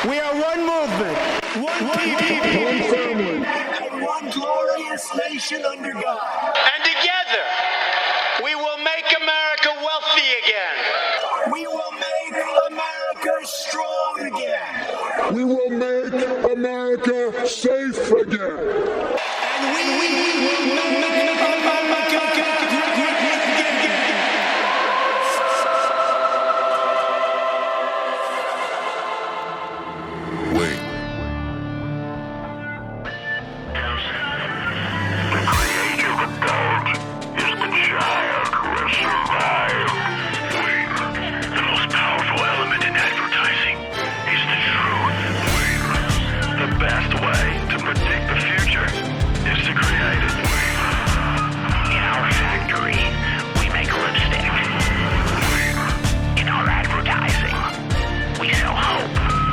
We are one movement, one people, one family, and one glorious nation under God. And together, we will make America wealthy again. We will make America strong again. We will make America safe again. And we will make America great again. Wait. The creative adult is the child who has survived. Wait. The most powerful element in advertising is the truth. Wait. The best way to predict the future is to create it. Wait. In our factory, we make lipstick. Wait. In our advertising, we sell hope.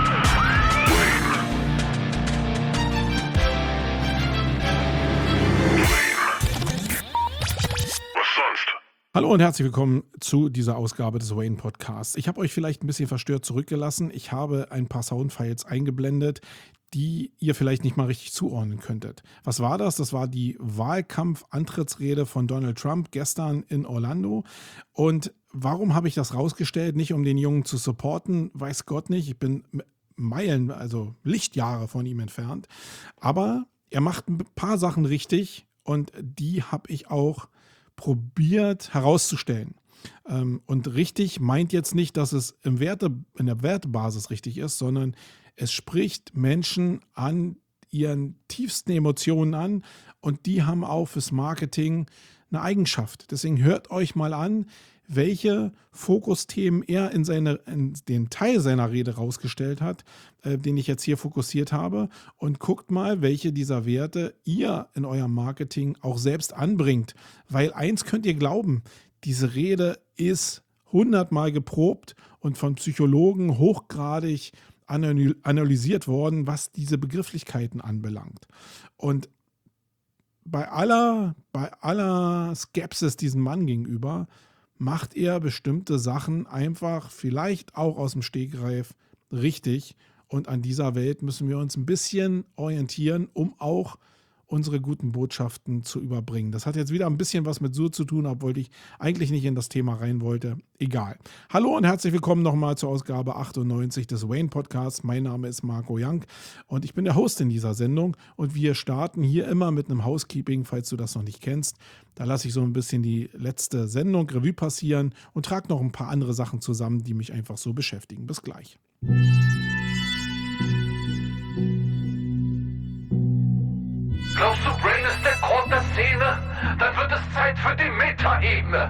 Hallo und herzlich willkommen zu dieser Ausgabe des Wayne Podcasts. Ich habe euch vielleicht ein bisschen verstört zurückgelassen. Ich habe ein paar Soundfiles eingeblendet, die ihr vielleicht nicht mal richtig zuordnen könntet. Was war das? Das war die Wahlkampf-Antrittsrede von Donald Trump gestern in Orlando. Und warum habe ich das rausgestellt? Nicht um den Jungen zu supporten, weiß Gott nicht. Ich bin Meilen, also Lichtjahre von ihm entfernt. Aber er macht ein paar Sachen richtig und die habe ich auch probiert herauszustellen. Und richtig meint jetzt nicht, dass es in der Wertebasis richtig ist, sondern es spricht Menschen an ihren tiefsten Emotionen an und die haben auch fürs Marketing eine Eigenschaft. Deswegen hört euch mal an, welche Fokusthemen er in den Teil seiner Rede rausgestellt hat, den ich jetzt hier fokussiert habe, und guckt mal, welche dieser Werte ihr in eurem Marketing auch selbst anbringt. Weil eins könnt ihr glauben, diese Rede ist 100-mal geprobt und von Psychologen hochgradig analysiert worden, was diese Begrifflichkeiten anbelangt. Und bei aller Skepsis diesem Mann gegenüber macht er bestimmte Sachen einfach vielleicht auch aus dem Stegreif richtig. Und an dieser Welt müssen wir uns ein bisschen orientieren, um auch unsere guten Botschaften zu überbringen. Das hat jetzt wieder ein bisschen was mit Sur zu tun, obwohl ich eigentlich nicht in das Thema rein wollte. Egal. Hallo und herzlich willkommen nochmal zur Ausgabe 98 des Wayne Podcasts. Mein Name ist Marco Young und ich bin der Host in dieser Sendung. Und wir starten hier immer mit einem Housekeeping, falls du das noch nicht kennst. Da lasse ich so ein bisschen die letzte Sendung Revue passieren und trage noch ein paar andere Sachen zusammen, die mich einfach so beschäftigen. Bis gleich. Glaubst du, Brain ist der Grund der Szene? Dann wird es Zeit für die Metaebene.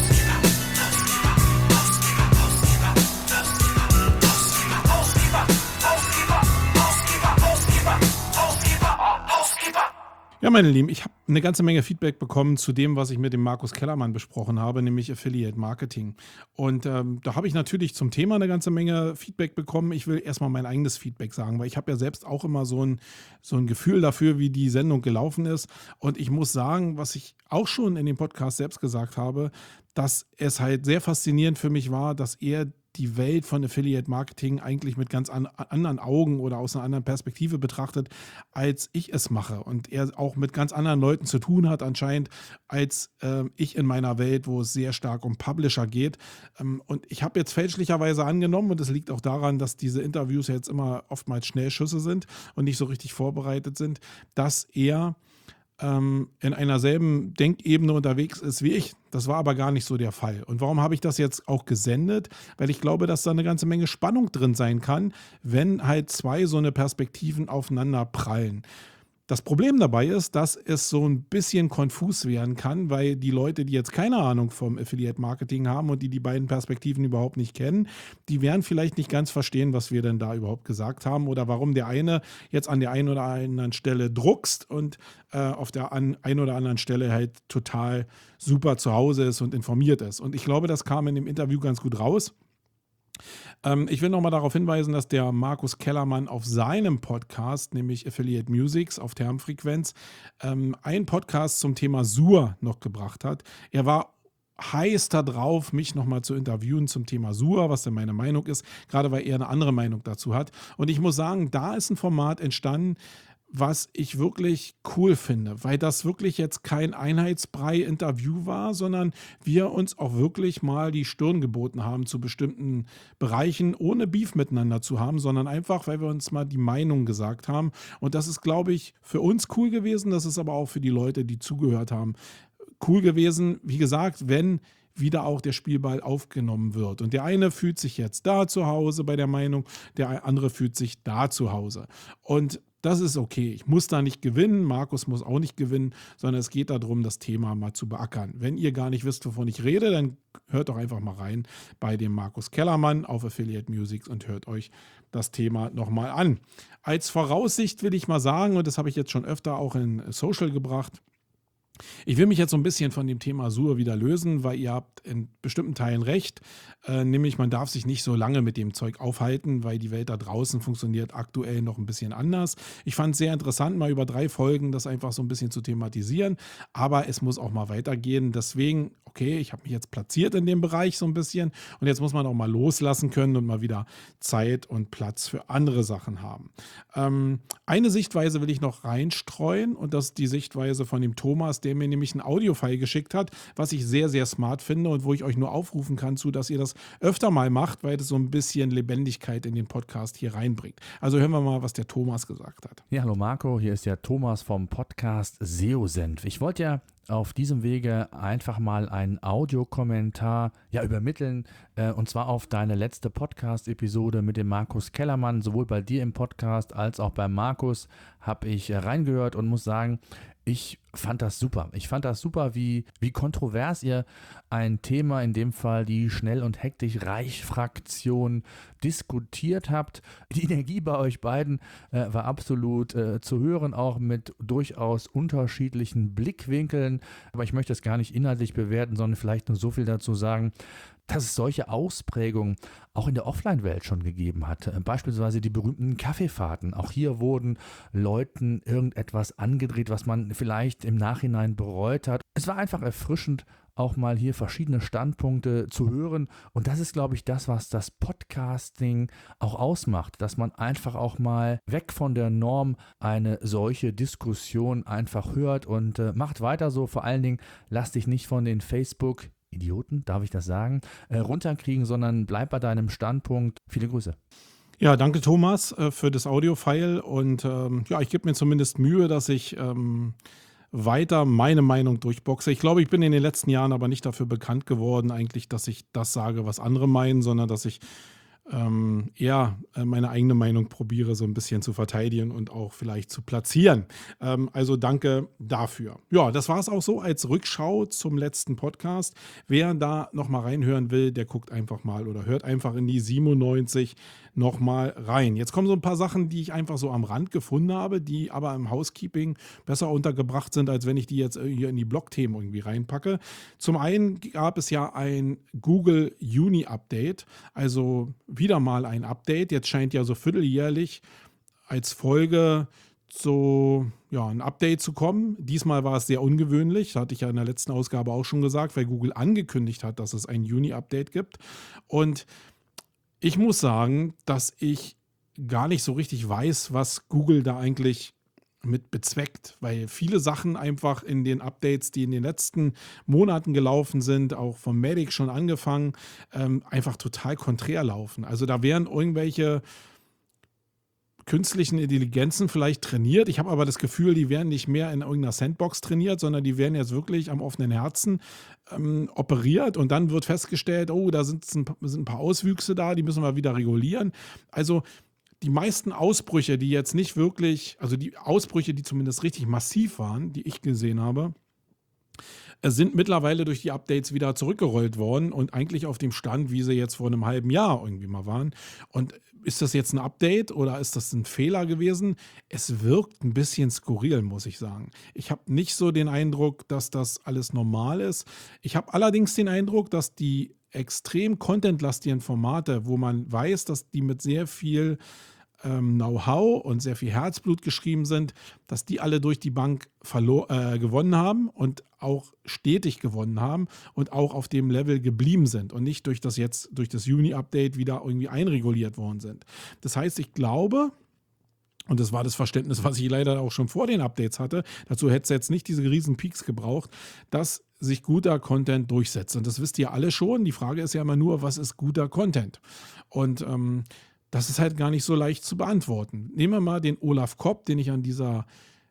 Ja, meine Lieben, ich habe eine ganze Menge Feedback bekommen zu dem, was ich mit dem Markus Kellermann besprochen habe, nämlich Affiliate Marketing. Und da habe ich natürlich zum Thema eine ganze Menge Feedback bekommen. Ich will erstmal mein eigenes Feedback sagen, weil ich habe ja selbst auch immer so ein Gefühl dafür, wie die Sendung gelaufen ist. Und ich muss sagen, was ich auch schon in dem Podcast selbst gesagt habe, dass es halt sehr faszinierend für mich war, dass er die Welt von Affiliate Marketing eigentlich mit ganz anderen Augen oder aus einer anderen Perspektive betrachtet, als ich es mache. Und er auch mit ganz anderen Leuten zu tun hat anscheinend, als ich in meiner Welt, wo es sehr stark um Publisher geht. Und ich habe jetzt fälschlicherweise angenommen, und es liegt auch daran, dass diese Interviews jetzt immer oftmals Schnellschüsse sind und nicht so richtig vorbereitet sind, dass er in einer selben Denkebene unterwegs ist wie ich. Das war aber gar nicht so der Fall. Und warum habe ich das jetzt auch gesendet? Weil ich glaube, dass da eine ganze Menge Spannung drin sein kann, wenn halt zwei so eine Perspektiven aufeinander prallen. Das Problem dabei ist, dass es so ein bisschen konfus werden kann, weil die Leute, die jetzt keine Ahnung vom Affiliate Marketing haben und die beiden Perspektiven überhaupt nicht kennen, die werden vielleicht nicht ganz verstehen, was wir denn da überhaupt gesagt haben oder warum der eine jetzt an der einen oder anderen Stelle druckst und auf der einen oder anderen Stelle halt total super zu Hause ist und informiert ist. Und ich glaube, das kam in dem Interview ganz gut raus. Ich will nochmal darauf hinweisen, dass der Markus Kellermann auf seinem Podcast, nämlich Affiliate Musics auf Termfrequenz, einen Podcast zum Thema Sur noch gebracht hat. Er war heiß da drauf, mich nochmal zu interviewen zum Thema Sur, was denn meine Meinung ist, gerade weil er eine andere Meinung dazu hat. Und ich muss sagen, da ist ein Format entstanden, was ich wirklich cool finde, weil das wirklich jetzt kein Einheitsbrei-Interview war, sondern wir uns auch wirklich mal die Stirn geboten haben zu bestimmten Bereichen, ohne Beef miteinander zu haben, sondern einfach, weil wir uns mal die Meinung gesagt haben. Und das ist, glaube ich, für uns cool gewesen, das ist aber auch für die Leute, die zugehört haben, cool gewesen. Wie gesagt, wenn wieder auch der Spielball aufgenommen wird. Und der eine fühlt sich jetzt da zu Hause bei der Meinung, der andere fühlt sich da zu Hause. Und das ist okay. Ich muss da nicht gewinnen, Markus muss auch nicht gewinnen, sondern es geht darum, das Thema mal zu beackern. Wenn ihr gar nicht wisst, wovon ich rede, dann hört doch einfach mal rein bei dem Markus Kellermann auf Affiliate Music und hört euch das Thema nochmal an. Als Voraussicht will ich mal sagen, und das habe ich jetzt schon öfter auch in Social gebracht, ich will mich jetzt so ein bisschen von dem Thema Sur wieder lösen, weil ihr habt in bestimmten Teilen recht, nämlich man darf sich nicht so lange mit dem Zeug aufhalten, weil die Welt da draußen funktioniert aktuell noch ein bisschen anders. Ich fand es sehr interessant, mal über 3 Folgen das einfach so ein bisschen zu thematisieren, aber es muss auch mal weitergehen. Deswegen, okay, ich habe mich jetzt platziert in dem Bereich so ein bisschen und jetzt muss man auch mal loslassen können und mal wieder Zeit und Platz für andere Sachen haben. Eine Sichtweise will ich noch reinstreuen und das ist die Sichtweise von dem Thomas, der mir nämlich ein Audiofile geschickt hat, was ich sehr, sehr smart finde und wo ich euch nur aufrufen kann zu, dass ihr das öfter mal macht, weil das so ein bisschen Lebendigkeit in den Podcast hier reinbringt. Also hören wir mal, was der Thomas gesagt hat. Ja, hallo Marco, hier ist der Thomas vom Podcast SEO-Senf. Ich wollte ja auf diesem Wege einfach mal einen Audiokommentar übermitteln, und zwar auf deine letzte Podcast-Episode mit dem Markus Kellermann. Sowohl bei dir im Podcast als auch bei Markus habe ich reingehört und muss sagen, ich fand das super. Ich fand das super, wie kontrovers ihr ein Thema, in dem Fall die Schnell- und Hektisch-Reich-Fraktion, diskutiert habt. Die Energie bei euch beiden war absolut zu hören, auch mit durchaus unterschiedlichen Blickwinkeln. Aber ich möchte es gar nicht inhaltlich bewerten, sondern vielleicht nur so viel dazu sagen, dass es solche Ausprägungen auch in der Offline-Welt schon gegeben hat. Beispielsweise die berühmten Kaffeefahrten. Auch hier wurden Leuten irgendetwas angedreht, was man vielleicht im Nachhinein bereut hat. Es war einfach erfrischend, auch mal hier verschiedene Standpunkte zu hören. Und das ist, glaube ich, das, was das Podcasting auch ausmacht, dass man einfach auch mal weg von der Norm eine solche Diskussion einfach hört und macht weiter so. Vor allen Dingen, lass dich nicht von den Facebook-Idioten, darf ich das sagen, runterkriegen, sondern bleib bei deinem Standpunkt. Viele Grüße. Ja, danke Thomas für das Audio-File und ich gebe mir zumindest Mühe, dass ich weiter meine Meinung durchboxe. Ich glaube, ich bin in den letzten Jahren aber nicht dafür bekannt geworden, eigentlich, dass ich das sage, was andere meinen, sondern dass ich eher meine eigene Meinung probiere, so ein bisschen zu verteidigen und auch vielleicht zu platzieren. Also danke dafür. Ja, das war es auch so als Rückschau zum letzten Podcast. Wer da nochmal reinhören will, der guckt einfach mal oder hört einfach in die 97 nochmal rein. Jetzt kommen so ein paar Sachen, die ich einfach so am Rand gefunden habe, die aber im Housekeeping besser untergebracht sind, als wenn ich die jetzt hier in die Blog-Themen irgendwie reinpacke. Zum einen gab es ja ein Google Uni-Update, also wieder mal ein Update. Jetzt scheint ja so vierteljährlich als Folge so ein Update zu kommen. Diesmal war es sehr ungewöhnlich, das hatte ich ja in der letzten Ausgabe auch schon gesagt, weil Google angekündigt hat, dass es ein Uni-Update gibt. Und ich muss sagen, dass ich gar nicht so richtig weiß, was Google da eigentlich mit bezweckt, weil viele Sachen einfach in den Updates, die in den letzten Monaten gelaufen sind, auch vom Medic schon angefangen, einfach total konträr laufen. Also da wären irgendwelche künstlichen Intelligenzen vielleicht trainiert. Ich habe aber das Gefühl, die werden nicht mehr in irgendeiner Sandbox trainiert, sondern die werden jetzt wirklich am offenen Herzen operiert und dann wird festgestellt, oh, da sind ein paar Auswüchse da, die müssen wir wieder regulieren. Also die meisten Ausbrüche, die jetzt nicht wirklich, also die Ausbrüche, die zumindest richtig massiv waren, die ich gesehen habe, sind mittlerweile durch die Updates wieder zurückgerollt worden und eigentlich auf dem Stand, wie sie jetzt vor einem halben Jahr irgendwie mal waren. Und ist das jetzt ein Update oder ist das ein Fehler gewesen? Es wirkt ein bisschen skurril, muss ich sagen. Ich habe nicht so den Eindruck, dass das alles normal ist. Ich habe allerdings den Eindruck, dass die extrem contentlastigen Formate, wo man weiß, dass die mit sehr viel Know-how und sehr viel Herzblut geschrieben sind, dass die alle durch die Bank gewonnen haben und auch stetig gewonnen haben und auch auf dem Level geblieben sind und nicht durch das Juni-Update wieder irgendwie einreguliert worden sind. Das heißt, ich glaube, und das war das Verständnis, was ich leider auch schon vor den Updates hatte, dazu hätte es jetzt nicht diese riesen Peaks gebraucht, dass sich guter Content durchsetzt. Und das wisst ihr alle schon. Die Frage ist ja immer nur, was ist guter Content? Und das ist halt gar nicht so leicht zu beantworten. Nehmen wir mal den Olaf Kopp, den ich an dieser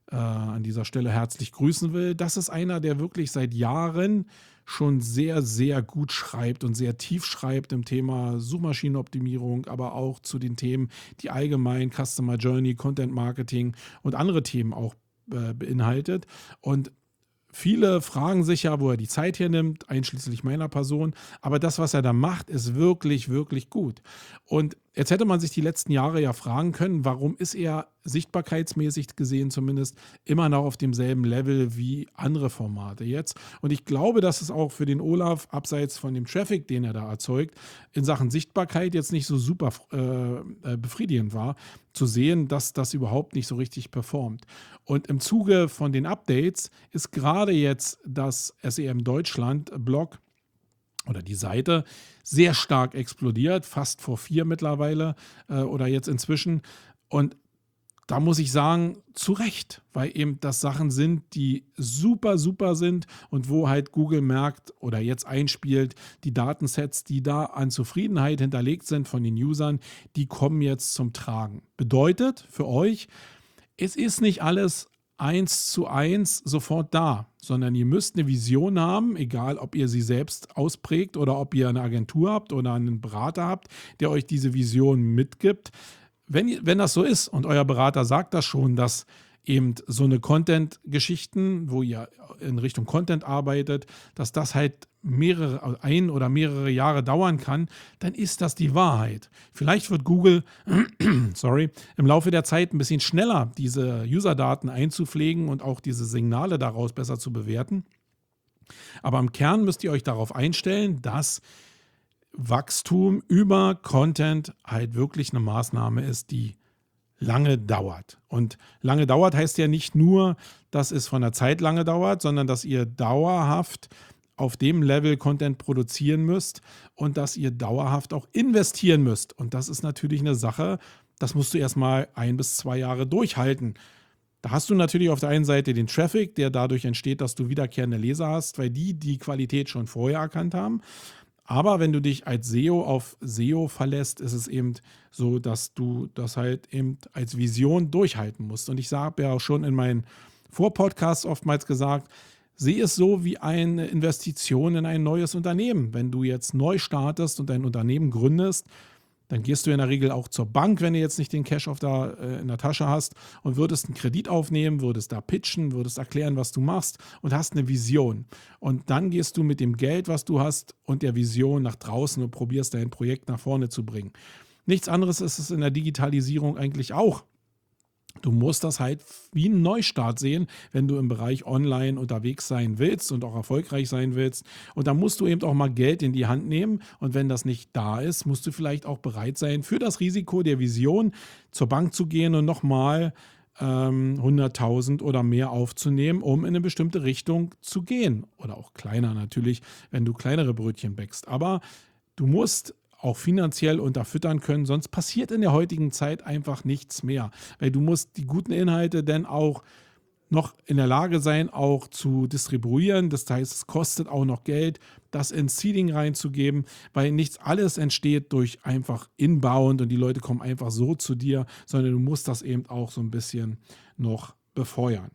Stelle herzlich grüßen will. Das ist einer, der wirklich seit Jahren schon sehr, sehr gut schreibt und sehr tief schreibt im Thema Suchmaschinenoptimierung, aber auch zu den Themen, die allgemein Customer Journey, Content Marketing und andere Themen auch beinhaltet. Und viele fragen sich ja, wo er die Zeit hernimmt, einschließlich meiner Person. Aber das, was er da macht, ist wirklich, wirklich gut. Und jetzt hätte man sich die letzten Jahre ja fragen können, warum ist er sichtbarkeitsmäßig gesehen zumindest immer noch auf demselben Level wie andere Formate jetzt. Und ich glaube, dass es auch für den Olaf, abseits von dem Traffic, den er da erzeugt, in Sachen Sichtbarkeit jetzt nicht so super befriedigend war, zu sehen, dass das überhaupt nicht so richtig performt. Und im Zuge von den Updates ist gerade jetzt das SEM Deutschland Blog oder die Seite sehr stark explodiert, fast vor 4 mittlerweile oder jetzt inzwischen. Und da muss ich sagen, zu Recht, weil eben das Sachen sind, die super, super sind und wo halt Google merkt oder jetzt einspielt, die Datensets, die da an Zufriedenheit hinterlegt sind von den Usern, die kommen jetzt zum Tragen. Bedeutet für euch, es ist nicht alles 1:1 sofort da, sondern ihr müsst eine Vision haben, egal ob ihr sie selbst ausprägt oder ob ihr eine Agentur habt oder einen Berater habt, der euch diese Vision mitgibt. Wenn das so ist und euer Berater sagt das schon, dass eben so eine Content-Geschichten, wo ihr in Richtung Content arbeitet, dass das halt ein oder mehrere Jahre dauern kann, dann ist das die Wahrheit. Vielleicht wird Google im Laufe der Zeit ein bisschen schneller diese User-Daten einzupflegen und auch diese Signale daraus besser zu bewerten. Aber im Kern müsst ihr euch darauf einstellen, dass Wachstum über Content halt wirklich eine Maßnahme ist, die lange dauert. Und lange dauert heißt ja nicht nur, dass es von der Zeit lange dauert, sondern dass ihr dauerhaft auf dem Level Content produzieren müsst und dass ihr dauerhaft auch investieren müsst. Und das ist natürlich eine Sache, das musst du erstmal 1 bis 2 Jahre durchhalten. Da hast du natürlich auf der einen Seite den Traffic, der dadurch entsteht, dass du wiederkehrende Leser hast, weil die Qualität schon vorher erkannt haben. Aber wenn du dich als SEO auf SEO verlässt, ist es eben so, dass du das halt eben als Vision durchhalten musst. Und ich habe ja auch schon in meinen Vorpodcasts oftmals gesagt, sehe es so wie eine Investition in ein neues Unternehmen. Wenn du jetzt neu startest und ein Unternehmen gründest, dann gehst du in der Regel auch zur Bank, wenn du jetzt nicht den Cash in der Tasche hast und würdest einen Kredit aufnehmen, würdest da pitchen, würdest erklären, was du machst und hast eine Vision. Und dann gehst du mit dem Geld, was du hast und der Vision nach draußen und probierst dein Projekt nach vorne zu bringen. Nichts anderes ist es in der Digitalisierung eigentlich auch. Du musst das halt wie einen Neustart sehen, wenn du im Bereich Online unterwegs sein willst und auch erfolgreich sein willst. Und da musst du eben auch mal Geld in die Hand nehmen. Und wenn das nicht da ist, musst du vielleicht auch bereit sein, für das Risiko der Vision zur Bank zu gehen und nochmal 100.000 oder mehr aufzunehmen, um in eine bestimmte Richtung zu gehen. Oder auch kleiner natürlich, wenn du kleinere Brötchen bäckst. Aber du musst auch finanziell unterfüttern können, sonst passiert in der heutigen Zeit einfach nichts mehr. Weil du musst die guten Inhalte dann auch noch in der Lage sein, auch zu distribuieren. Das heißt, es kostet auch noch Geld, das ins Seeding reinzugeben, weil nichts alles entsteht durch einfach Inbound und die Leute kommen einfach so zu dir, sondern du musst das eben auch so ein bisschen noch befeuern.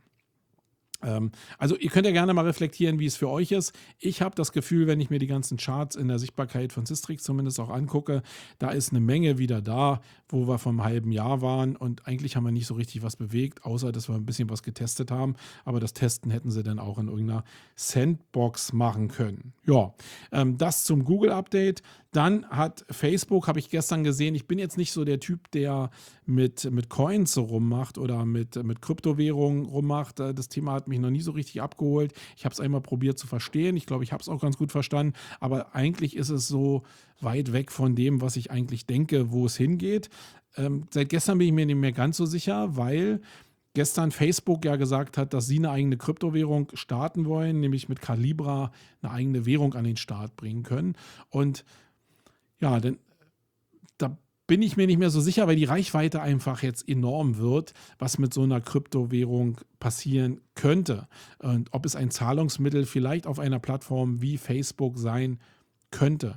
Also ihr könnt ja gerne mal reflektieren, wie es für euch ist. Ich habe das Gefühl, wenn ich mir die ganzen Charts in der Sichtbarkeit von Sistrix zumindest auch angucke, da ist eine Menge wieder da, wo wir vor einem halben Jahr waren und eigentlich haben wir nicht so richtig was bewegt, außer dass wir ein bisschen was getestet haben, aber das Testen hätten sie dann auch in irgendeiner Sandbox machen können. Ja, das zum Google-Update. Dann hat Facebook, habe ich gestern gesehen, ich bin jetzt nicht so der Typ, der mit Coins so rummacht oder mit Kryptowährungen rummacht. Das Thema hat mich mich noch nie so richtig abgeholt. Ich habe es einmal probiert zu verstehen. Ich glaube, ich habe es auch ganz gut verstanden. Aber eigentlich ist es so weit weg von dem, was ich eigentlich denke, wo es hingeht. Seit gestern bin ich mir nicht mehr ganz so sicher, weil gestern Facebook ja gesagt hat, dass sie eine eigene Kryptowährung starten wollen, nämlich mit Calibra eine eigene Währung an den Start bringen können. Und ja, denn da bin ich mir nicht mehr so sicher, weil die Reichweite einfach jetzt enorm wird, was mit so einer Kryptowährung passieren könnte. Und ob es ein Zahlungsmittel vielleicht auf einer Plattform wie Facebook sein könnte.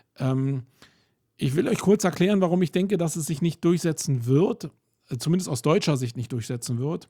Ich will euch kurz erklären, warum ich denke, dass es sich nicht durchsetzen wird, zumindest aus deutscher Sicht nicht durchsetzen wird,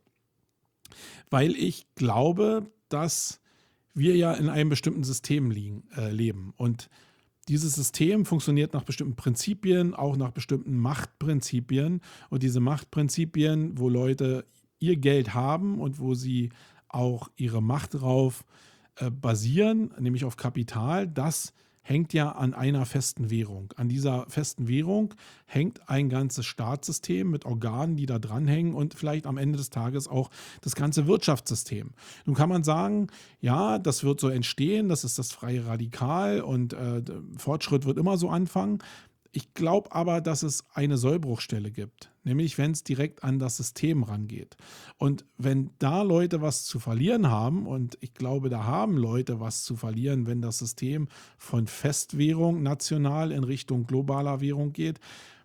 weil ich glaube, dass wir ja in einem bestimmten System leben. Und dieses System funktioniert nach bestimmten Prinzipien, auch nach bestimmten Machtprinzipien. Und diese Machtprinzipien, wo Leute ihr Geld haben und wo sie auch ihre Macht drauf basieren, nämlich auf Kapital, das hängt ja an einer festen Währung. An dieser festen Währung hängt ein ganzes Staatssystem mit Organen, die da dranhängen und vielleicht am Ende des Tages auch das ganze Wirtschaftssystem. Nun kann man sagen, ja, das wird so entstehen, das ist das freie Radikal und Fortschritt wird immer so anfangen. Ich glaube aber, dass es eine Sollbruchstelle gibt, nämlich wenn es direkt an das System rangeht. Und wenn da Leute was zu verlieren haben, und ich glaube, da haben Leute was zu verlieren, wenn das System von Festwährung national in Richtung globaler Währung geht,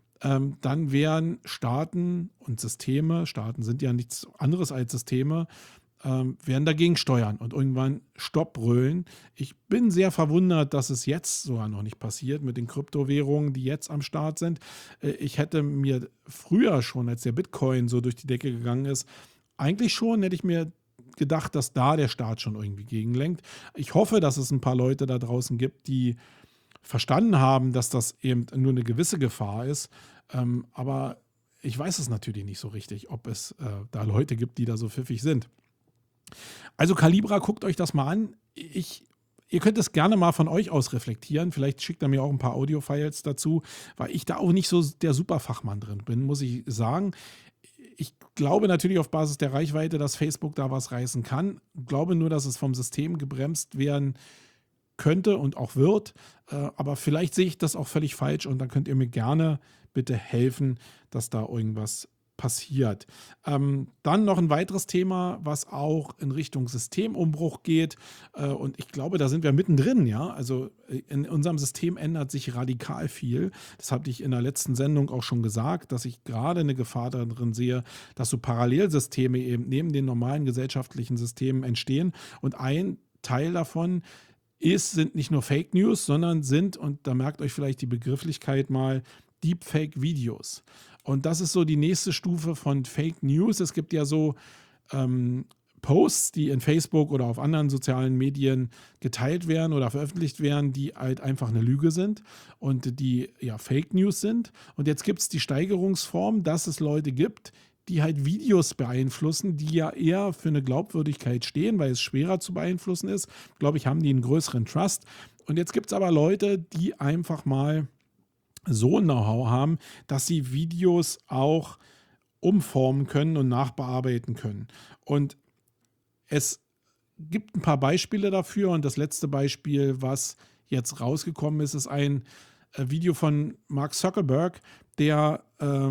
dann werden Staaten und Systeme, Staaten sind ja nichts anderes als Systeme, werden dagegen steuern und irgendwann Stopp brüllen. Ich bin sehr verwundert, dass es jetzt sogar noch nicht passiert mit den Kryptowährungen, die jetzt am Start sind. Ich hätte mir früher schon, als der Bitcoin so durch die Decke gegangen ist, eigentlich schon hätte ich mir gedacht, dass da der Staat schon irgendwie gegenlenkt. Ich hoffe, dass es ein paar Leute da draußen gibt, die verstanden haben, dass das eben nur eine gewisse Gefahr ist. Aber ich weiß es natürlich nicht so richtig, ob es da Leute gibt, die da so pfiffig sind. Also Calibra, guckt euch das mal an. Ihr könnt es gerne mal von euch aus reflektieren. Vielleicht schickt er mir auch ein paar Audio-Files dazu, weil ich da auch nicht so der Superfachmann drin bin, muss ich sagen. Ich glaube natürlich auf Basis der Reichweite, dass Facebook da was reißen kann. Ich glaube nur, dass es vom System gebremst werden könnte und auch wird. Aber vielleicht sehe ich das auch völlig falsch und dann könnt ihr mir gerne bitte helfen, dass da irgendwas passiert. Dann noch ein weiteres Thema, was auch in Richtung Systemumbruch geht. Und ich glaube, da sind wir mittendrin. Ja? Also in unserem System ändert sich radikal viel. Das habe ich in der letzten Sendung auch schon gesagt, dass ich gerade eine Gefahr darin sehe, dass so Parallelsysteme eben neben den normalen gesellschaftlichen Systemen entstehen. Und ein Teil davon sind nicht nur Fake News, sondern und da merkt euch vielleicht die Begrifflichkeit mal, Deepfake-Videos. Und das ist so die nächste Stufe von Fake News. Es gibt ja so Posts, die in Facebook oder auf anderen sozialen Medien geteilt werden oder veröffentlicht werden, die halt einfach eine Lüge sind und die ja Fake News sind. Und jetzt gibt es die Steigerungsform, dass es Leute gibt, die halt Videos beeinflussen, die ja eher für eine Glaubwürdigkeit stehen, weil es schwerer zu beeinflussen ist. Glaube ich, haben die einen größeren Trust. Und jetzt gibt es aber Leute, die einfach mal so ein Know-how haben, dass sie Videos auch umformen können und nachbearbeiten können. Und es gibt ein paar Beispiele dafür und das letzte Beispiel, was jetzt rausgekommen ist, ist ein Video von Mark Zuckerberg, der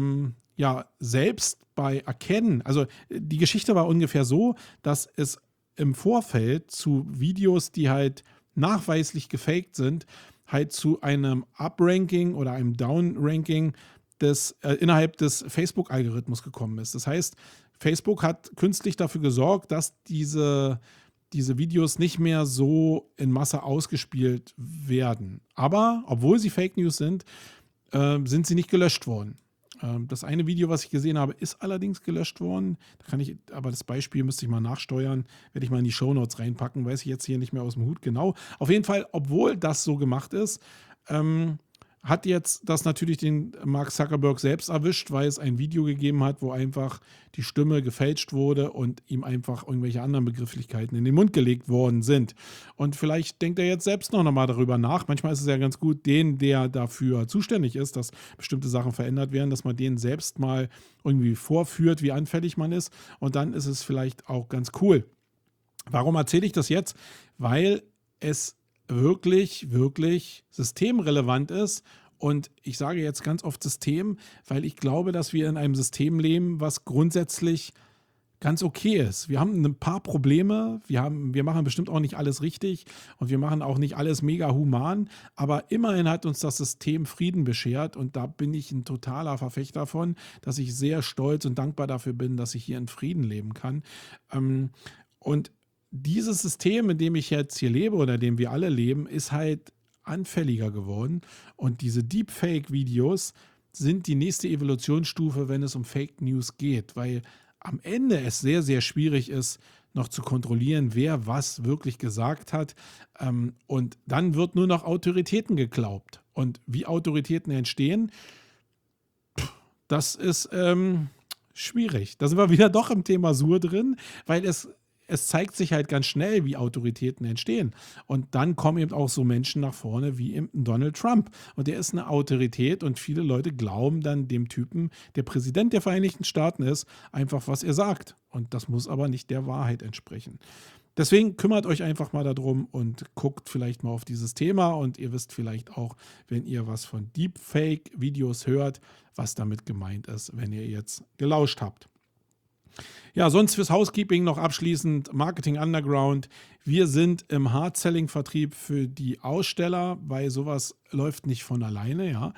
selbst bei Erkennen, also die Geschichte war ungefähr so, dass es im Vorfeld zu Videos, die halt nachweislich gefaked sind, halt zu einem Up-Ranking oder einem Down-Ranking innerhalb des Facebook-Algorithmus gekommen ist. Das heißt, Facebook hat künstlich dafür gesorgt, dass diese Videos nicht mehr so in Masse ausgespielt werden. Aber, obwohl sie Fake News sind sie nicht gelöscht worden. Das eine Video, was ich gesehen habe, ist allerdings gelöscht worden. Aber das Beispiel müsste ich mal nachsteuern, werde ich mal in die Shownotes reinpacken, weiß ich jetzt hier nicht mehr aus dem Hut genau. Auf jeden Fall, obwohl das so gemacht ist, hat jetzt das natürlich den Mark Zuckerberg selbst erwischt, weil es ein Video gegeben hat, wo einfach die Stimme gefälscht wurde und ihm einfach irgendwelche anderen Begrifflichkeiten in den Mund gelegt worden sind. Und vielleicht denkt er jetzt selbst noch mal darüber nach. Manchmal ist es ja ganz gut, der dafür zuständig ist, dass bestimmte Sachen verändert werden, dass man den selbst mal irgendwie vorführt, wie anfällig man ist. Und dann ist es vielleicht auch ganz cool. Warum erzähle ich das jetzt? Weil es wirklich, wirklich systemrelevant ist. Und ich sage jetzt ganz oft System, weil ich glaube, dass wir in einem System leben, was grundsätzlich ganz okay ist. Wir haben ein paar Probleme, wir machen bestimmt auch nicht alles richtig und wir machen auch nicht alles mega human, aber immerhin hat uns das System Frieden beschert und da bin ich ein totaler Verfechter von, dass ich sehr stolz und dankbar dafür bin, dass ich hier in Frieden leben kann. Und dieses System, in dem ich jetzt hier lebe oder in dem wir alle leben, ist halt anfälliger geworden und diese Deepfake-Videos sind die nächste Evolutionsstufe, wenn es um Fake News geht, weil am Ende es sehr, sehr schwierig ist, noch zu kontrollieren, wer was wirklich gesagt hat. Und dann wird nur noch Autoritäten geglaubt. Und wie Autoritäten entstehen, das ist schwierig. Da sind wir wieder doch im Thema Sur drin, weil es zeigt sich halt ganz schnell, wie Autoritäten entstehen. Und dann kommen eben auch so Menschen nach vorne wie eben Donald Trump. Und der ist eine Autorität und viele Leute glauben dann dem Typen, der Präsident der Vereinigten Staaten ist, einfach was er sagt. Und das muss aber nicht der Wahrheit entsprechen. Deswegen kümmert euch einfach mal darum und guckt vielleicht mal auf dieses Thema. Und ihr wisst vielleicht auch, wenn ihr was von Deepfake-Videos hört, was damit gemeint ist, wenn ihr jetzt gelauscht habt. Ja, sonst fürs Housekeeping noch abschließend Marketing Underground. Wir sind im Hard-Selling-Vertrieb für die Aussteller, weil sowas läuft nicht von alleine, ja.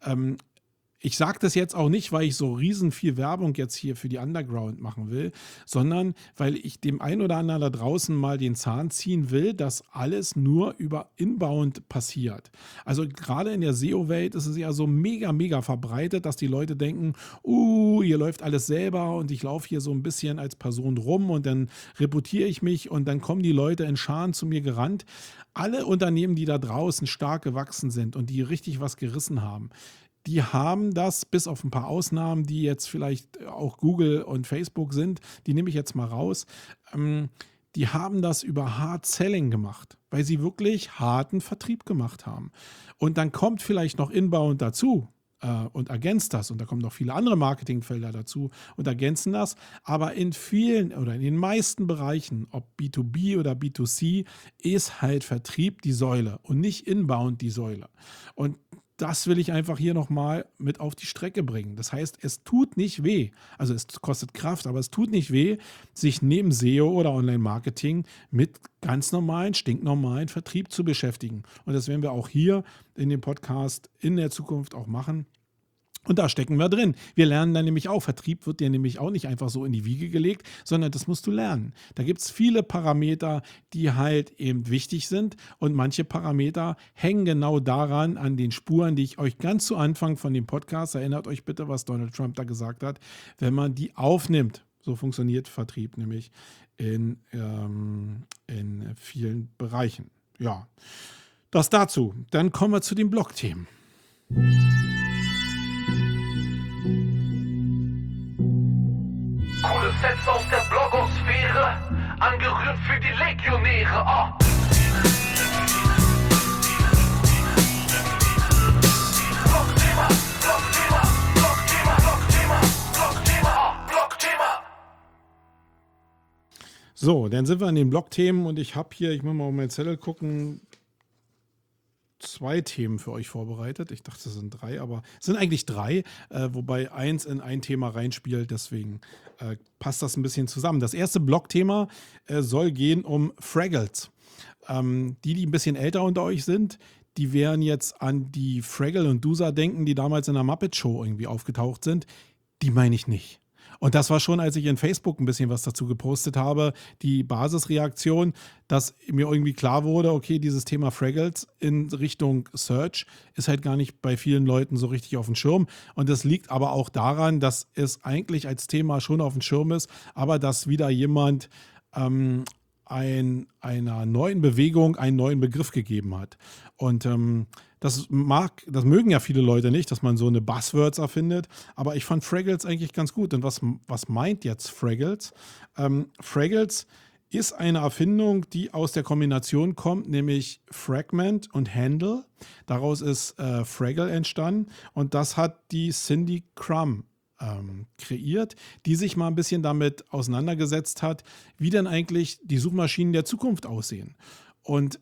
Ich sage das jetzt auch nicht, weil ich so riesen viel Werbung jetzt hier für die Underground machen will, sondern weil ich dem einen oder anderen da draußen mal den Zahn ziehen will, dass alles nur über Inbound passiert. Also gerade in der SEO-Welt ist es ja so mega, mega verbreitet, dass die Leute denken, hier läuft alles selber und ich laufe hier so ein bisschen als Person rum und dann reputiere ich mich und dann kommen die Leute in Scharen zu mir gerannt. Alle Unternehmen, die da draußen stark gewachsen sind und die richtig was gerissen haben, die haben das, bis auf ein paar Ausnahmen, die jetzt vielleicht auch Google und Facebook sind, die nehme ich jetzt mal raus, die haben das über Hard Selling gemacht, weil sie wirklich harten Vertrieb gemacht haben. Und dann kommt vielleicht noch Inbound dazu und ergänzt das und da kommen noch viele andere Marketingfelder dazu und ergänzen das, aber in vielen oder in den meisten Bereichen, ob B2B oder B2C, ist halt Vertrieb die Säule und nicht Inbound die Säule. Und das will ich einfach hier nochmal mit auf die Strecke bringen. Das heißt, es tut nicht weh. Also es kostet Kraft, aber es tut nicht weh, sich neben SEO oder Online-Marketing mit ganz normalen, stinknormalen Vertrieb zu beschäftigen. Und das werden wir auch hier in dem Podcast in der Zukunft auch machen. Und da stecken wir drin. Wir lernen dann nämlich auch, Vertrieb wird dir nämlich auch nicht einfach so in die Wiege gelegt, sondern das musst du lernen. Da gibt es viele Parameter, die halt eben wichtig sind und manche Parameter hängen genau daran, an den Spuren, die ich euch ganz zu Anfang von dem Podcast, erinnert euch bitte, was Donald Trump da gesagt hat, wenn man die aufnimmt. So funktioniert Vertrieb nämlich in vielen Bereichen. Ja, das dazu. Dann kommen wir zu den Blog-Themen. Coole Sets aus der Blogosphäre, angerührt für die Legionäre. Blogthema, Blogthema, Blogthema, Blogthema, Blogthema, Blogthema. So, dann sind wir an den Blogthemen und ich habe hier, ich muss mal auf meinen Zettel gucken, 2 Themen für euch vorbereitet. Ich dachte, es sind 3, aber es sind eigentlich 3, wobei eins in ein Thema reinspielt, deswegen passt das ein bisschen zusammen. Das erste Blogthema soll gehen um Fraggles. Die ein bisschen älter unter euch sind, die werden jetzt an die Fraggle und Doozer denken, die damals in der Muppet Show irgendwie aufgetaucht sind. Die meine ich nicht. Und das war schon, als ich in Facebook ein bisschen was dazu gepostet habe, die Basisreaktion, dass mir irgendwie klar wurde, okay, dieses Thema Fraggles in Richtung Search ist halt gar nicht bei vielen Leuten so richtig auf dem Schirm. Und das liegt aber auch daran, dass es eigentlich als Thema schon auf dem Schirm ist, aber dass wieder jemand einer neuen Bewegung einen neuen Begriff gegeben hat. Und das mögen ja viele Leute nicht, dass man so eine Buzzwords erfindet, aber ich fand Fraggles eigentlich ganz gut. Und was meint jetzt Fraggles? Fraggles ist eine Erfindung, die aus der Kombination kommt, nämlich Fragment und Handle. Daraus ist Fraggle entstanden und das hat die Cindy Crum kreiert, die sich mal ein bisschen damit auseinandergesetzt hat, wie denn eigentlich die Suchmaschinen der Zukunft aussehen. Und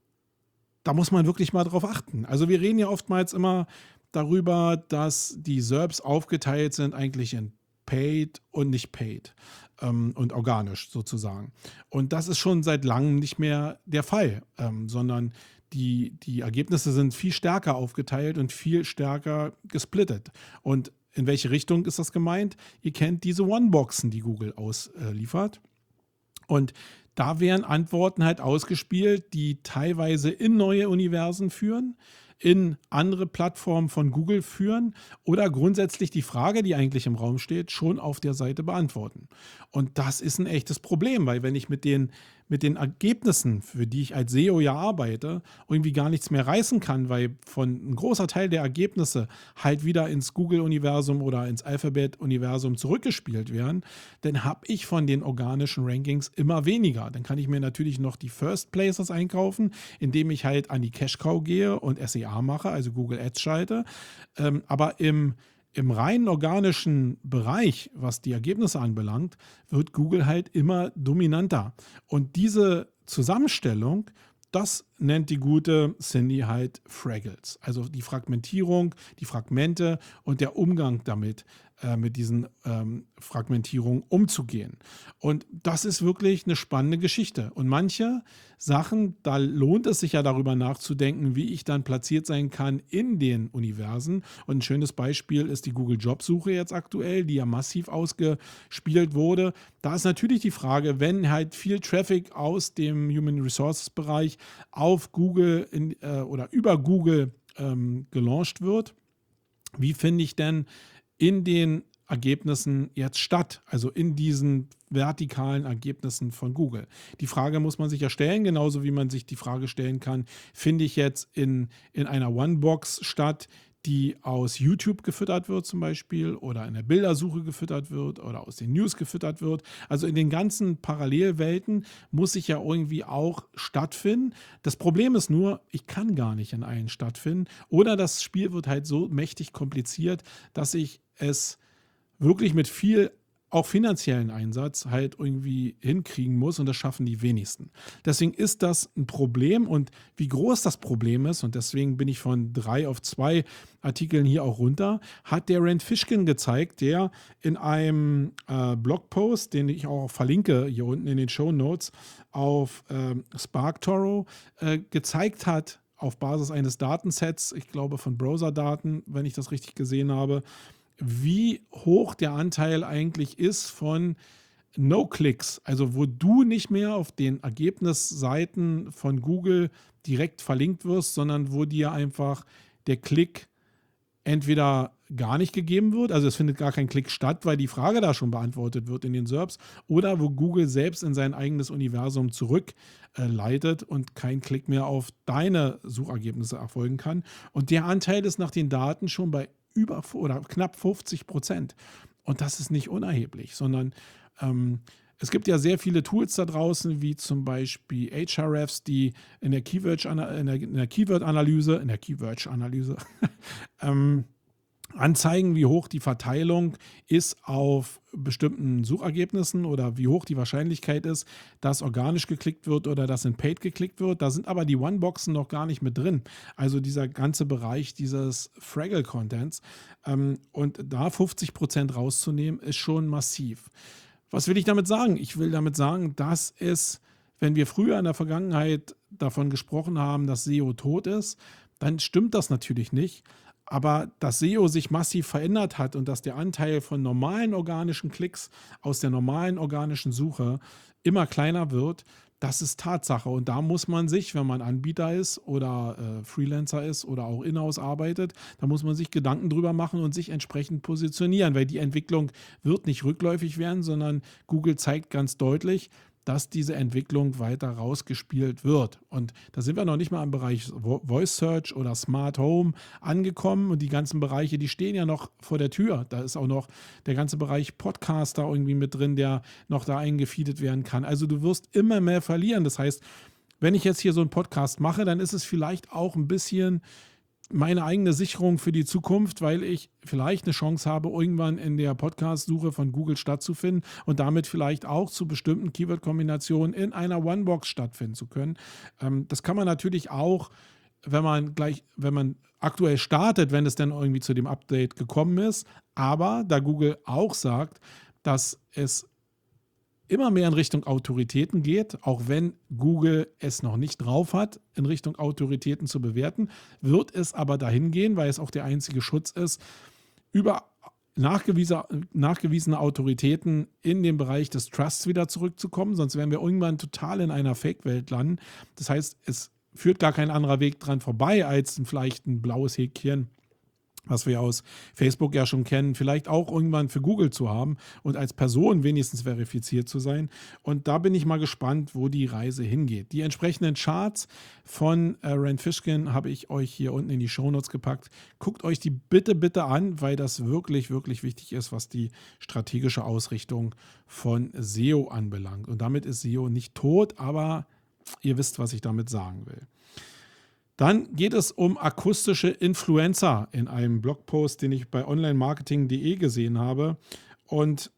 da muss man wirklich mal drauf achten. Also wir reden ja oftmals immer darüber, dass die SERPs aufgeteilt sind eigentlich in Paid und nicht Paid und organisch sozusagen. Und das ist schon seit langem nicht mehr der Fall, sondern die Ergebnisse sind viel stärker aufgeteilt und viel stärker gesplittet. Und in welche Richtung ist das gemeint? Ihr kennt diese One-Boxen, die Google ausliefert. Und da werden Antworten halt ausgespielt, die teilweise in neue Universen führen, in andere Plattformen von Google führen oder grundsätzlich die Frage, die eigentlich im Raum steht, schon auf der Seite beantworten. Und das ist ein echtes Problem, weil wenn ich mit den Ergebnissen, für die ich als SEO ja arbeite, irgendwie gar nichts mehr reißen kann, weil ein großer Teil der Ergebnisse halt wieder ins Google-Universum oder ins Alphabet-Universum zurückgespielt werden, dann habe ich von den organischen Rankings immer weniger. Dann kann ich mir natürlich noch die First Places einkaufen, indem ich halt an die Cash Cow gehe und SEA mache, also Google Ads schalte. Aber im rein organischen Bereich, was die Ergebnisse anbelangt, wird Google halt immer dominanter. Und diese Zusammenstellung, das nennt die gute Cindy halt Fraggles. Also die Fragmentierung, die Fragmente und der Umgang damit, mit diesen Fragmentierungen umzugehen. Und das ist wirklich eine spannende Geschichte. Und manche Sachen, da lohnt es sich ja darüber nachzudenken, wie ich dann platziert sein kann in den Universen. Und ein schönes Beispiel ist die Google-Jobsuche jetzt aktuell, die ja massiv ausgespielt wurde. Da ist natürlich die Frage, wenn halt viel Traffic aus dem Human Resources Bereich auf Google oder über Google gelauncht wird, wie finde ich denn in den Ergebnissen jetzt statt, also in diesen vertikalen Ergebnissen von Google. Die Frage muss man sich ja stellen, genauso wie man sich die Frage stellen kann, finde ich jetzt in einer One-Box statt, die aus YouTube gefüttert wird zum Beispiel oder in der Bildersuche gefüttert wird oder aus den News gefüttert wird. Also in den ganzen Parallelwelten muss ich ja irgendwie auch stattfinden. Das Problem ist nur, ich kann gar nicht in allen stattfinden oder das Spiel wird halt so mächtig kompliziert, dass ich es wirklich mit viel auch finanziellen Einsatz halt irgendwie hinkriegen muss und das schaffen die wenigsten. Deswegen ist das ein Problem und wie groß das Problem ist und deswegen bin ich von 3 auf 2 Artikeln hier auch runter, hat der Rand Fishkin gezeigt, der in einem Blogpost, den ich auch verlinke hier unten in den Shownotes auf SparkToro gezeigt hat, auf Basis eines Datensets, ich glaube von Browserdaten, wenn ich das richtig gesehen habe, wie hoch der Anteil eigentlich ist von No-Clicks, also wo du nicht mehr auf den Ergebnisseiten von Google direkt verlinkt wirst, sondern wo dir einfach der Klick entweder gar nicht gegeben wird, also es findet gar kein Klick statt, weil die Frage da schon beantwortet wird in den SERPs, oder wo Google selbst in sein eigenes Universum zurückleitet und kein Klick mehr auf deine Suchergebnisse erfolgen kann. Und der Anteil ist nach den Daten schon bei über oder knapp 50%. Und das ist nicht unerheblich, sondern es gibt ja sehr viele Tools da draußen, wie zum Beispiel Ahrefs, die in der Keyword-Analyse anzeigen, wie hoch die Verteilung ist auf bestimmten Suchergebnissen oder wie hoch die Wahrscheinlichkeit ist, dass organisch geklickt wird oder dass in Paid geklickt wird. Da sind aber die One-Boxen noch gar nicht mit drin. Also dieser ganze Bereich dieses Fraggle-Contents. Und da 50% rauszunehmen, ist schon massiv. Was will ich damit sagen? Ich will damit sagen, dass es, wenn wir früher in der Vergangenheit davon gesprochen haben, dass SEO tot ist, dann stimmt das natürlich nicht. Aber dass SEO sich massiv verändert hat und dass der Anteil von normalen organischen Klicks aus der normalen organischen Suche immer kleiner wird, das ist Tatsache. Und da muss man sich, wenn man Anbieter ist oder Freelancer ist oder auch in-house arbeitet, da muss man sich Gedanken drüber machen und sich entsprechend positionieren, weil die Entwicklung wird nicht rückläufig werden, sondern Google zeigt ganz deutlich, dass diese Entwicklung weiter rausgespielt wird. Und da sind wir noch nicht mal im Bereich Voice Search oder Smart Home angekommen und die ganzen Bereiche, die stehen ja noch vor der Tür. Da ist auch noch der ganze Bereich Podcaster irgendwie mit drin, der noch da eingefeedet werden kann. Also du wirst immer mehr verlieren. Das heißt, wenn ich jetzt hier so einen Podcast mache, dann ist es vielleicht auch ein bisschen meine eigene Sicherung für die Zukunft, weil ich vielleicht eine Chance habe, irgendwann in der Podcast-Suche von Google stattzufinden und damit vielleicht auch zu bestimmten Keyword-Kombinationen in einer One-Box stattfinden zu können. Das kann man natürlich auch, wenn man aktuell startet, wenn es dann irgendwie zu dem Update gekommen ist. Aber da Google auch sagt, dass es immer mehr in Richtung Autoritäten geht, auch wenn Google es noch nicht drauf hat, in Richtung Autoritäten zu bewerten, wird es aber dahin gehen, weil es auch der einzige Schutz ist, über nachgewiesene Autoritäten in den Bereich des Trusts wieder zurückzukommen, sonst werden wir irgendwann total in einer Fake-Welt landen. Das heißt, es führt gar kein anderer Weg dran vorbei, als vielleicht ein blaues Häkchen, was wir aus Facebook ja schon kennen, vielleicht auch irgendwann für Google zu haben und als Person wenigstens verifiziert zu sein. Und da bin ich mal gespannt, wo die Reise hingeht. Die entsprechenden Charts von Rand Fishkin habe ich euch hier unten in die Shownotes gepackt. Guckt euch die bitte an, weil das wirklich, wirklich wichtig ist, was die strategische Ausrichtung von SEO anbelangt. Und damit ist SEO nicht tot, aber ihr wisst, was ich damit sagen will. Dann geht es um akustische Influencer in einem Blogpost, den ich bei onlinemarketing.de gesehen habe. Und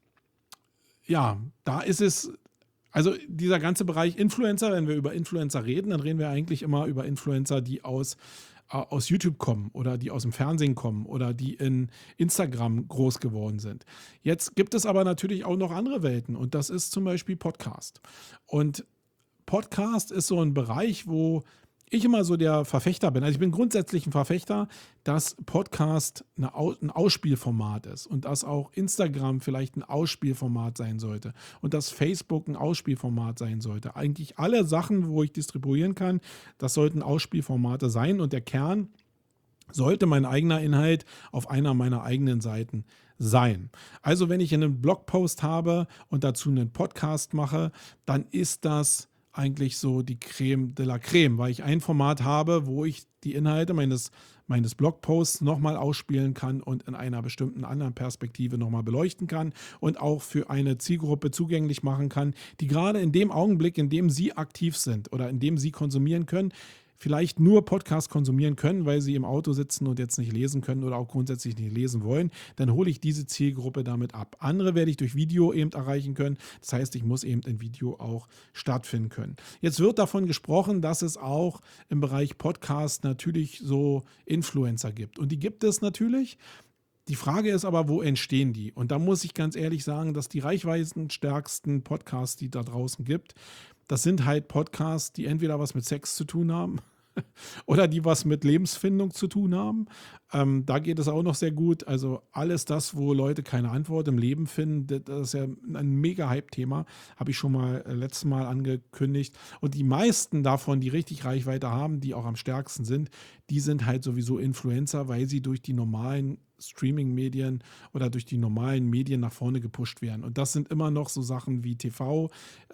ja, da ist es, also dieser ganze Bereich Influencer, wenn wir über Influencer reden, dann reden wir eigentlich immer über Influencer, die aus YouTube kommen oder die aus dem Fernsehen kommen oder die in Instagram groß geworden sind. Jetzt gibt es aber natürlich auch noch andere Welten und das ist zum Beispiel Podcast. Und Podcast ist so ein Bereich, wo ich immer so der Verfechter bin. Also ich bin grundsätzlich ein Verfechter, dass Podcast ein Ausspielformat ist und dass auch Instagram vielleicht ein Ausspielformat sein sollte und dass Facebook ein Ausspielformat sein sollte. Eigentlich alle Sachen, wo ich distribuieren kann, das sollten Ausspielformate sein und der Kern sollte mein eigener Inhalt auf einer meiner eigenen Seiten sein. Also wenn ich einen Blogpost habe und dazu einen Podcast mache, dann ist das eigentlich so die Creme de la Creme, weil ich ein Format habe, wo ich die Inhalte meines Blogposts nochmal ausspielen kann und in einer bestimmten anderen Perspektive nochmal beleuchten kann und auch für eine Zielgruppe zugänglich machen kann, die gerade in dem Augenblick, in dem sie aktiv sind oder in dem sie konsumieren können, vielleicht nur Podcasts konsumieren können, weil sie im Auto sitzen und jetzt nicht lesen können oder auch grundsätzlich nicht lesen wollen, dann hole ich diese Zielgruppe damit ab. Andere werde ich durch Video eben erreichen können. Das heißt, ich muss eben in Video auch stattfinden können. Jetzt wird davon gesprochen, dass es auch im Bereich Podcast natürlich so Influencer gibt. Und die gibt es natürlich. Die Frage ist aber, wo entstehen die? Und da muss ich ganz ehrlich sagen, dass die reichweitenstärksten Podcasts, die da draußen gibt, das sind halt Podcasts, die entweder was mit Sex zu tun haben oder die was mit Lebensfindung zu tun haben. Da geht es auch noch sehr gut. Also alles das, wo Leute keine Antwort im Leben finden, das ist ja ein mega Hype-Thema. Habe ich schon mal letztes Mal angekündigt. Und die meisten davon, die richtig Reichweite haben, die auch am stärksten sind, die sind halt sowieso Influencer, weil sie durch die normalen Streaming-Medien oder durch die normalen Medien nach vorne gepusht werden. Und das sind immer noch so Sachen wie TV,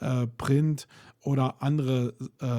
Print oder andere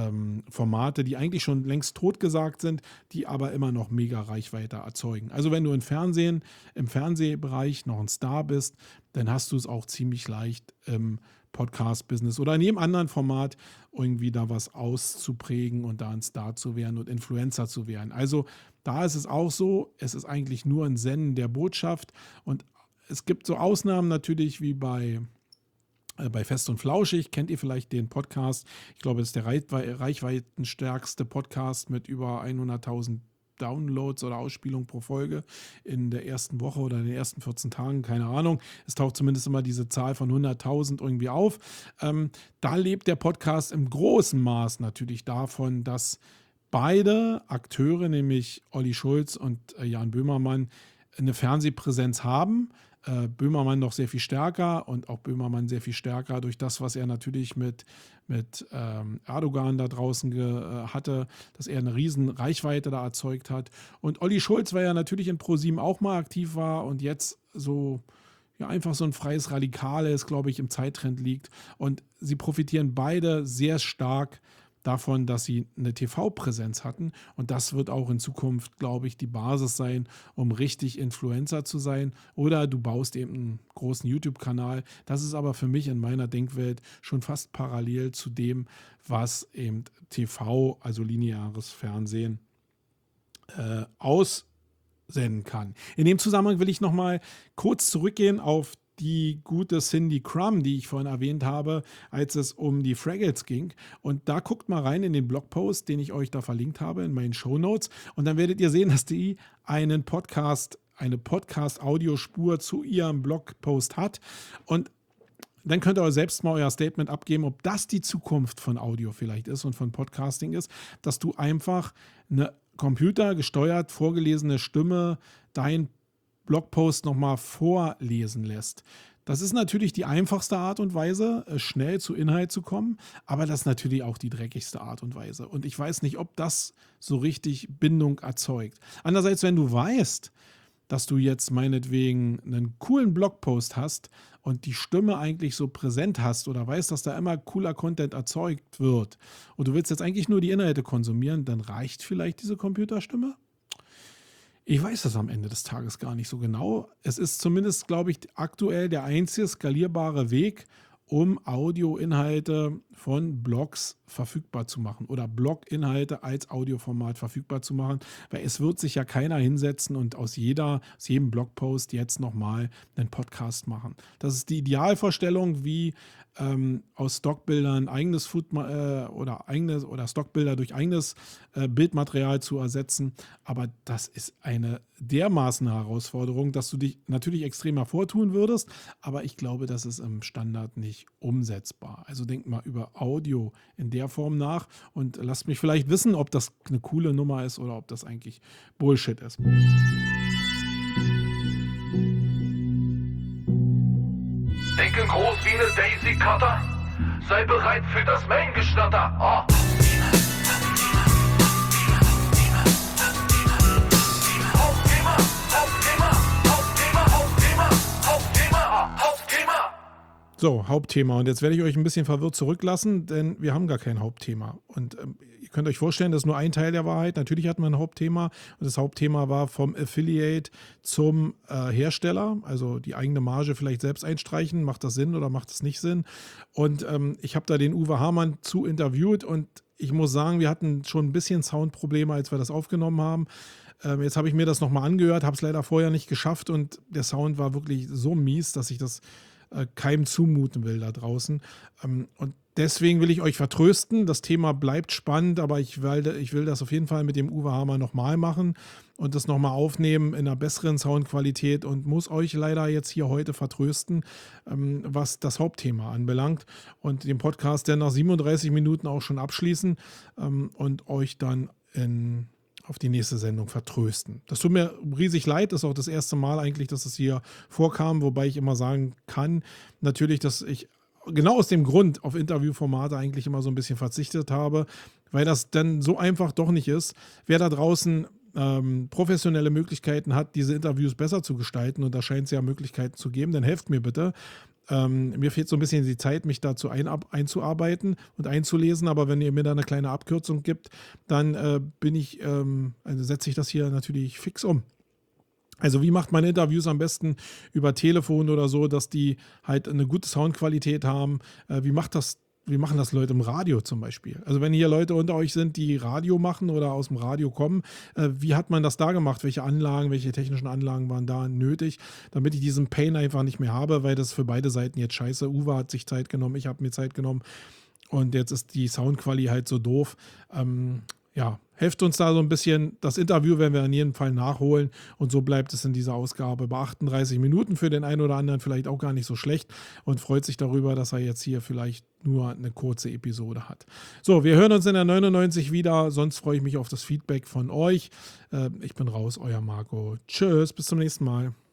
Formate, die eigentlich schon längst totgesagt sind, die aber immer noch mega Reichweite erzeugen. Also wenn du im Fernsehbereich noch ein Star bist, dann hast du es auch ziemlich leicht im Podcast-Business oder in jedem anderen Format irgendwie da was auszuprägen und da ein Star zu werden und Influencer zu werden. Also da ist es auch so, es ist eigentlich nur ein Senden der Botschaft und es gibt so Ausnahmen natürlich wie bei Fest und Flauschig, kennt ihr vielleicht den Podcast, ich glaube, es ist der reichweitenstärkste Podcast mit über 100.000 Downloads oder Ausspielungen pro Folge in der ersten Woche oder in den ersten 14 Tagen, keine Ahnung. Es taucht zumindest immer diese Zahl von 100.000 irgendwie auf. Da lebt der Podcast im großen Maß natürlich davon, dass beide Akteure, nämlich Olli Schulz und Jan Böhmermann, eine Fernsehpräsenz haben. Böhmermann noch sehr viel stärker und auch Böhmermann sehr viel stärker durch das, was er natürlich mit Erdogan da draußen hatte, dass er eine riesen Reichweite da erzeugt hat. Und Olli Schulz, weil er natürlich in ProSieben auch mal aktiv war und jetzt so ja einfach so ein freies Radikal ist, glaube ich, im Zeittrend liegt. Und sie profitieren beide sehr stark davon, dass sie eine TV-Präsenz hatten und das wird auch in Zukunft, glaube ich, die Basis sein, um richtig Influencer zu sein oder du baust eben einen großen YouTube-Kanal. Das ist aber für mich in meiner Denkwelt schon fast parallel zu dem, was eben TV, also lineares Fernsehen, aussenden kann. In dem Zusammenhang will ich nochmal kurz zurückgehen auf die gute Cindy Crum, die ich vorhin erwähnt habe, als es um die Fraggles ging. Und da guckt mal rein in den Blogpost, den ich euch da verlinkt habe in meinen Shownotes. Und dann werdet ihr sehen, dass die eine Podcast-Audiospur zu ihrem Blogpost hat. Und dann könnt ihr selbst mal euer Statement abgeben, ob das die Zukunft von Audio vielleicht ist und von Podcasting ist, dass du einfach eine computergesteuert vorgelesene Stimme dein Blogpost nochmal vorlesen lässt. Das ist natürlich die einfachste Art und Weise, schnell zu Inhalt zu kommen, aber das ist natürlich auch die dreckigste Art und Weise. Und ich weiß nicht, ob das so richtig Bindung erzeugt. Andererseits, wenn du weißt, dass du jetzt meinetwegen einen coolen Blogpost hast und die Stimme eigentlich so präsent hast oder weißt, dass da immer cooler Content erzeugt wird und du willst jetzt eigentlich nur die Inhalte konsumieren, dann reicht vielleicht diese Computerstimme? Ich weiß das am Ende des Tages gar nicht so genau. Es ist zumindest, glaube ich, aktuell der einzige skalierbare Weg, um Audioinhalte von Blogs verfügbar zu machen oder Bloginhalte als Audioformat verfügbar zu machen, weil es wird sich ja keiner hinsetzen und aus jedem Blogpost jetzt nochmal einen Podcast machen. Das ist die Idealvorstellung, wie aus Stockbildern eigenes oder Stockbilder durch eigenes Bildmaterial zu ersetzen. Aber das ist eine dermaßen Herausforderung, dass du dich natürlich extrem hervortun würdest, aber ich glaube, das ist im Standard nicht umsetzbar. Also denk mal über Audio in der Form nach und lasst mich vielleicht wissen, ob das eine coole Nummer ist oder ob das eigentlich Bullshit ist. Denke groß wie eine Daisy Cutter. Sei bereit für das Main-Geschnatter. Oh. Hauptthema, Hauptthema, Hauptthema, Hauptthema, Hauptthema, Hauptthema. So, Hauptthema. Und jetzt werde ich euch ein bisschen verwirrt zurücklassen, denn wir haben gar kein Hauptthema. Und ihr könnt euch vorstellen, das ist nur ein Teil der Wahrheit. Natürlich hatten wir ein Hauptthema. Und das Hauptthema war vom Affiliate zum Hersteller. Also die eigene Marge vielleicht selbst einstreichen. Macht das Sinn oder macht es nicht Sinn? Und ich habe da den Uwe Hamann zu interviewt. Und ich muss sagen, wir hatten schon ein bisschen Soundprobleme, als wir das aufgenommen haben. Jetzt habe ich mir das nochmal angehört, habe es leider vorher nicht geschafft. Und der Sound war wirklich so mies, dass ich das keinem zumuten will da draußen. Und deswegen will ich euch vertrösten. Das Thema bleibt spannend, aber ich will das auf jeden Fall mit dem Uwe Hamann nochmal machen und das nochmal aufnehmen in einer besseren Soundqualität und muss euch leider jetzt hier heute vertrösten, was das Hauptthema anbelangt und den Podcast dann nach 37 Minuten auch schon abschließen und euch dann auf die nächste Sendung vertrösten. Das tut mir riesig leid, das ist auch das erste Mal eigentlich, dass es hier vorkam, wobei ich immer sagen kann, natürlich, dass ich genau aus dem Grund auf Interviewformate eigentlich immer so ein bisschen verzichtet habe, weil das dann so einfach doch nicht ist. Wer da draußen professionelle Möglichkeiten hat, diese Interviews besser zu gestalten, und da scheint es ja Möglichkeiten zu geben, dann helft mir bitte. Mir fehlt so ein bisschen die Zeit, mich dazu einzuarbeiten und einzulesen, aber wenn ihr mir da eine kleine Abkürzung gibt, dann setze ich das hier natürlich fix um. Also wie macht man Interviews am besten über Telefon oder so, dass die halt eine gute Soundqualität haben? Wie machen das Leute im Radio zum Beispiel? Also wenn hier Leute unter euch sind, die Radio machen oder aus dem Radio kommen, wie hat man das da gemacht? Welche technischen Anlagen waren da nötig, damit ich diesen Pain einfach nicht mehr habe, weil das für beide Seiten jetzt scheiße. Uwe hat sich Zeit genommen, ich habe mir Zeit genommen und jetzt ist die Soundqualität halt so doof. Helft uns da so ein bisschen. Das Interview werden wir in jedem Fall nachholen und so bleibt es in dieser Ausgabe bei 38 Minuten, für den einen oder anderen vielleicht auch gar nicht so schlecht und freut sich darüber, dass er jetzt hier vielleicht nur eine kurze Episode hat. So, wir hören uns in der 99 wieder, sonst freue ich mich auf das Feedback von euch. Ich bin raus, euer Marco. Tschüss, bis zum nächsten Mal.